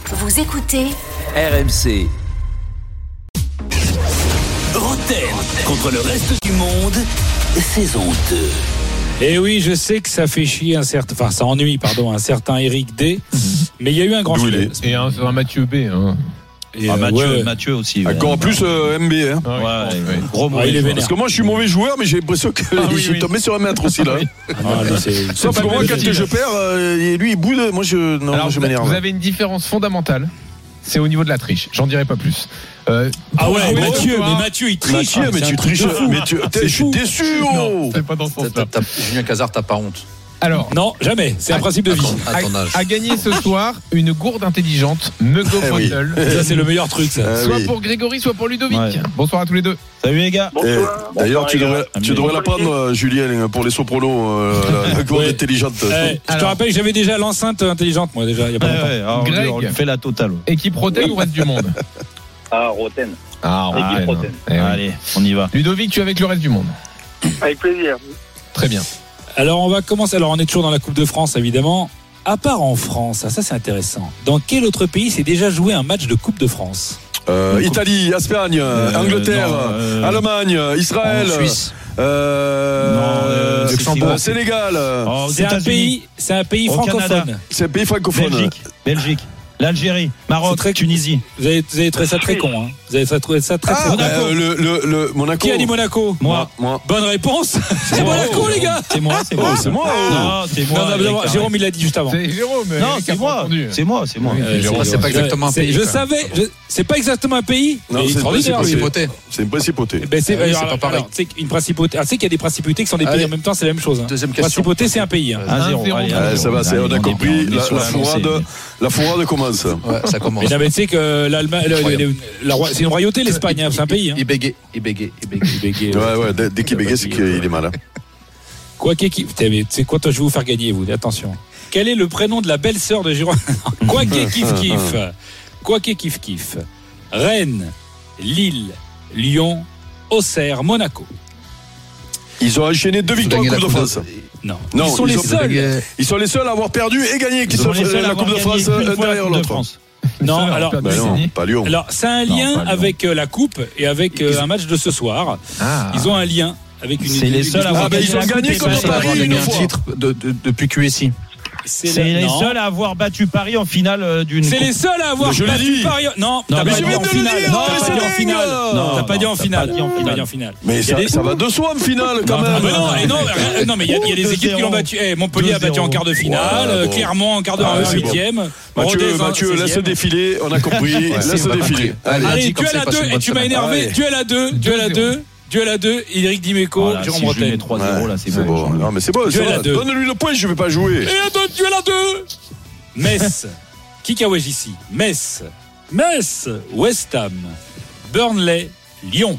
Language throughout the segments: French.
Vous écoutez RMC. Roten contre le reste du monde, saison 2. Et oui, je sais que ça fait chier ça ennuie, un certain Eric D. Mais il y a eu un grand filet. Et un Mathieu B. Hein. Et Mathieu aussi. Encore plus MB. Hein. Gros il est vénère. Parce que moi je suis mauvais joueur, mais j'ai l'impression que je suis tombé sur un maître aussi là. Sauf que moi quand je perds, lui il boude, moi je m'énerve. Vous avez une différence fondamentale. C'est au niveau de la triche. J'en dirai pas plus. Mathieu il triche. Mais tu triches. Je suis déçu. Non, c'est pas dans ce sens-là. Julien Cazard, t'as pas honte. Alors, non, jamais. C'est un principe de vie. À gagner ce soir une gourde intelligente Mego Bundle. Ça c'est le meilleur truc. Ça. Soit pour Grégory, soit pour Ludovic. Ouais. Bonsoir à tous les deux. Salut les gars. D'ailleurs, tu devrais la prendre, Julien, pour les sopranos, la gourde intelligente. Je te rappelle que j'avais déjà l'enceinte intelligente, moi déjà. Il y a pas longtemps. Greg, on fait la totale. Équipe Roten ou reste du monde? Roten. Équipe Roten. Allez, on y va. Ludovic, tu es avec le reste du monde? Avec plaisir. Très bien. Alors on va commencer. Alors on est toujours dans la Coupe de France évidemment. À part en France, ça c'est intéressant. Dans quel autre pays s'est déjà joué un match de Coupe de France? Italie, Espagne, Angleterre, Allemagne, Israël, Suisse, Luxembourg, Sénégal. C'est un pays francophone. Canada. C'est un pays francophone. Belgique. L'Algérie, Maroc, Tunisie. Vous avez trouvé ça très con, hein. Vous avez trouvé ça très con. Le Monaco. Qui a dit Monaco? Moi. Bonne réponse. C'est Monaco, les gars. C'est moi. Non, c'est moi. Non, Jérôme, il l'a dit juste avant. C'est Jérôme. Non, c'est moi. C'est moi. C'est pas exactement un pays. Je savais. C'est pas exactement un pays. Non, c'est une principauté. C'est une principauté. C'est pas pareil. C'est une principauté. Tu sais qu'il y a des principautés qui sont des pays en même temps, c'est la même chose. Deuxième question. Principauté, c'est un pays. 1-0. Ça va, on a compris. La fourrade commence. Ouais, ça commence. Mais tu sais que l'Allemagne, c'est une royauté, l'Espagne, c'est un pays. Il bégait. Ouais, dès qu'il bégait, c'est qu'il est mal. Quoi qu'il kiffe. Tu sais quoi, toi, je vais vous faire gagner, vous. Attention. Quel est le prénom de la belle-sœur de Jérôme? Quoi qu'il kiffe. Rennes, Lille, Lyon, Auxerre, Monaco. Ils ont enchaîné 2 victoires en Coupe de France. Non, ils sont les seuls à avoir perdu et gagné qui sont la Coupe de France derrière l'autre. Non, alors pas Lyon. Alors, c'est un lien avec la coupe et avec un match de ce soir. Ils ont un lien avec une. C'est les seuls à avoir gagné. Ils ont gagné contre Paris une fois. Titre depuis QSI. C'est les seuls à avoir battu Paris en finale d'une. C'est les seuls à avoir battu Paris. Non, t'as pas dit en finale. T'as pas dit en finale. Mais ça va de soi en finale quand même. Non, mais il y a des équipes qui l'ont battu. Montpellier a battu en quart de finale, Clermont en quart de huitième. Mathieu, laisse défiler. On a compris. Laisse défiler. Allez, duel à 2. Et tu m'as énervé. Duel à 2, Éric Dimeco, Jérôme Roten. 3-0 là, c'est bon. Non mais c'est bon, donne-lui le point, je vais pas jouer. Et un duel à 2. Metz, Kikawaj ici. Metz, West Ham, Burnley, Lyon.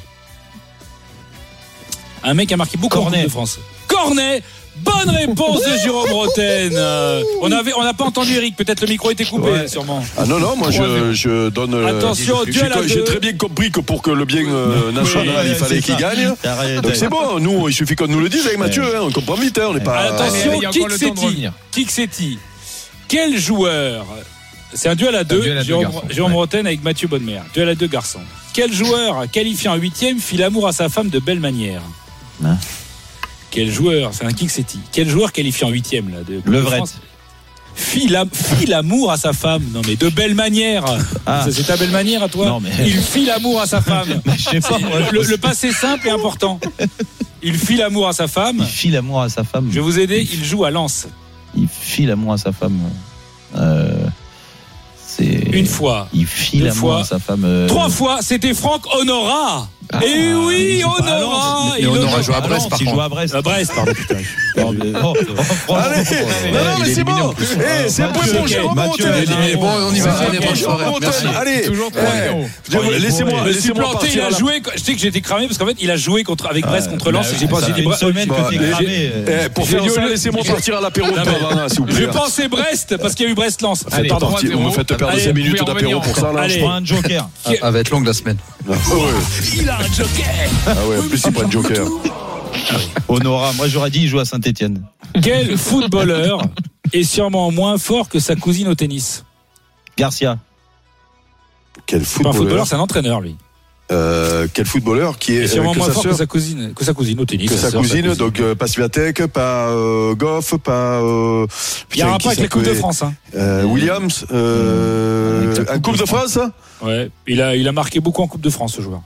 Un mec a marqué beaucoup en Coupe de France. Cornet. Bonne réponse de Jérôme Roten. On n'a pas entendu Eric, peut-être le micro était coupé sûrement. Ah non, moi je donne. Attention, duel à 2. J'ai très bien compris que pour que le bien national, il fallait qu'il gagne. Donc c'est bon, nous, il suffit qu'on nous le dise avec Mathieu, on comprend vite, on n'est pas. Attention, Kiksetti. Quel joueur? C'est un duel à 2, Jérôme Roten avec Mathieu Bonnemer. Duel à 2 garçons. Quel joueur, qualifié en 8e, fit l'amour à sa femme de belle manière? Quel joueur, c'est un Kiksetti. Quel joueur qualifié en 8e là de Levrette. Fit l'amour à sa femme. Non mais de belle manière. C'est ta belle manière à toi. Non, mais... Il fit l'amour à sa femme. Je sais pas. Le passé simple et important. Il fit l'amour à sa femme. Je vais vous aider. Il joue à Lens. Il fit l'amour à sa femme. Une fois. Il fit l'amour à sa femme. 3 fois. C'était Franck Honorat. Et oui, Honorat. Mais Honorat joue à Brest, par contre. Il joue à Brest. Pardon, putain. Allez, non, mais c'est bon. C'est un point pour Jérôme Roten. Bon, on y va. Allez, toujours 3-0. Laissez-moi planté, il a joué. Je sais que j'étais cramé parce qu'en fait, il a joué avec Brest contre Lens. J'ai pensé une semaine que t'es cramé. Pour faire ça, laissez-moi partir à l'apéro de Pavana, s'il vous plaît. Je pensais Brest parce qu'il y a eu Brest-Lens. Pardon, vous me faites perdre 5 minutes d'apéro pour ça là. Je prends un joker. Elle va être longue la semaine. Il a un joker. Ah ouais, en plus il prend un joker. Honorat, moi j'aurais dit il joue à Saint-Etienne. Quel footballeur est sûrement moins fort que sa cousine au tennis? Garcia. Quel C'est pas un footballeur, c'est un entraîneur, lui. Quel footballeur qui est sûrement moins fort sœur, que sa cousine au tennis. que sa cousine, donc pas Swiatek, pas Goff, pas. Il y a un rapport avec la Coupe de France. Hein. Williams, en Coupe de France. Ouais, il a marqué beaucoup en Coupe de France, ce joueur.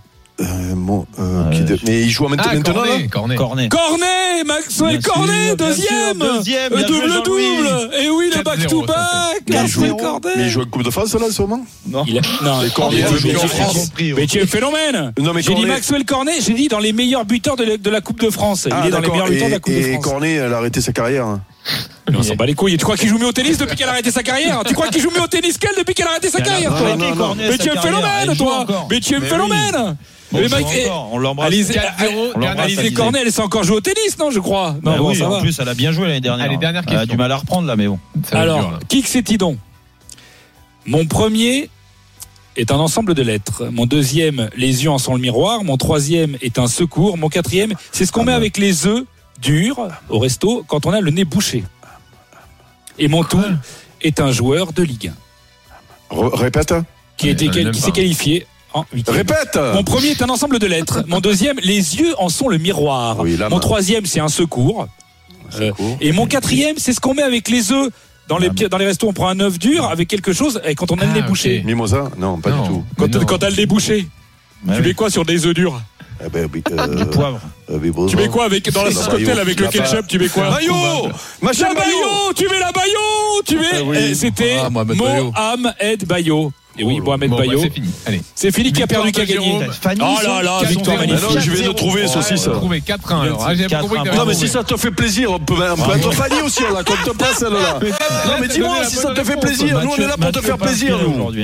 Mais il joue maintenant là. Cornet, Maxwell Cornet, deuxième, double. Et oui, le back-to-back. Mais il joue en Coupe de France là, sûrement. Non. Cornet joue en France. Mais tu es un phénomène. J'ai dit Maxwell Cornet, j'ai dit dans les meilleurs buteurs de la Coupe de France. Il est dans les meilleurs buteurs de la Coupe de France. Et Cornet, elle a arrêté sa carrière. Mais on s'en bat les couilles. Tu crois qu'il joue mieux au tennis depuis qu'elle a arrêté sa carrière? Tu crois qu'il joue mieux au tennis qu'elle depuis qu'elle a arrêté sa carrière? Mais tu es un phénomène, toi. Mais tu es un phénomène. On l'embrasse. Alizé Cornet, elle s'est encore joué au tennis, non, je crois. Non, bon, ça va. En plus, elle a bien joué l'année dernière. Allez, dernière question. Elle a du mal à reprendre là, mais bon. Alors, qui que c'est-il donc? Mon premier est un ensemble de lettres. Mon deuxième, les yeux en sont le miroir. Mon troisième est un secours. Mon quatrième, c'est ce qu'on met avec les œufs durs au resto quand on a le nez bouché. Et mon tout est un joueur de Ligue 1. Répète. Qui s'est qualifié en 8e. Répète. Mon premier est un ensemble de lettres. Mon deuxième, les yeux en sont le miroir. Mon troisième, c'est un secours. Et mon quatrième, c'est ce qu'on met avec les œufs. Dans les restos, on prend un œuf dur avec quelque chose et quand on a le nez bouché. Mimosa? Non, pas du tout. Quand t'as le nez bouché, tu mets quoi sur des œufs durs? Du poivre. Tu mets quoi dans la sauce cocktail avec le ketchup? Tu mets quoi? Maillot. La Bayo. Tu mets la Bayo. Tu mets. C'était Mohamed Bayo. Et oui, Mohamed Bayo. C'est fini. Allez. C'est Philippe qui a perdu, qui a gagné. Oh là là, victoire magnifique. Je vais le trouver, saucisse. On a trouvé 4-1 alors. J'ai compris que non, mais si ça te fait plaisir, on peut être Fanny aussi, on la compte pas celle-là. Non, mais dis-moi si ça te fait plaisir. Nous, on est là pour te faire plaisir, nous. Aujourd'hui.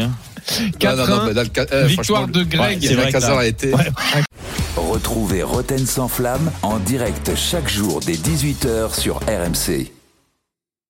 4-1. Victoire de Greg. C'est vrai que ça a été. Retrouvez Roten sans flamme en direct chaque jour dès 18h sur RMC.